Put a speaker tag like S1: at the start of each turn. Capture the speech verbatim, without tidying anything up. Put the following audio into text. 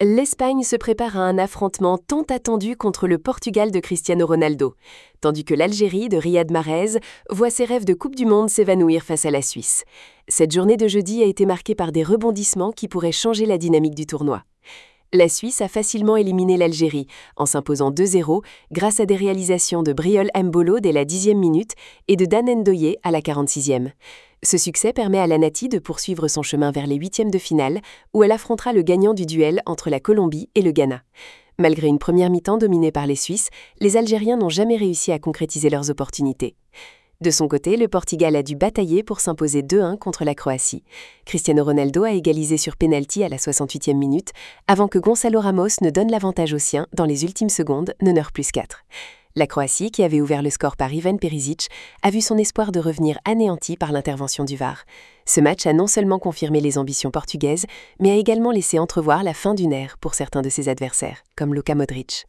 S1: L'Espagne se prépare à un affrontement tant attendu contre le Portugal de Cristiano Ronaldo, tandis que l'Algérie de Riyad Mahrez voit ses rêves de Coupe du Monde s'évanouir face à la Suisse. Cette journée de jeudi a été marquée par des rebondissements qui pourraient changer la dynamique du tournoi. La Suisse a facilement éliminé l'Algérie en s'imposant deux zéro grâce à des réalisations de Brioll Embolo dès la dixième minute et de Dan Ndoye à la quarante-sixième. Ce succès permet à la Nati de poursuivre son chemin vers les huitièmes de finale où elle affrontera le gagnant du duel entre la Colombie et le Ghana. Malgré une première mi-temps dominée par les Suisses, les Algériens n'ont jamais réussi à concrétiser leurs opportunités. De son côté, le Portugal a dû batailler pour s'imposer deux un contre la Croatie. Cristiano Ronaldo a égalisé sur pénalty à la soixante-huitième minute, avant que Gonçalo Ramos ne donne l'avantage aux siens dans les ultimes secondes, meneur plus quatre. La Croatie, qui avait ouvert le score par Ivan Perisic, a vu son espoir de revenir anéanti par l'intervention du V A R. Ce match a non seulement confirmé les ambitions portugaises, mais a également laissé entrevoir la fin d'une ère pour certains de ses adversaires, comme Luka Modric.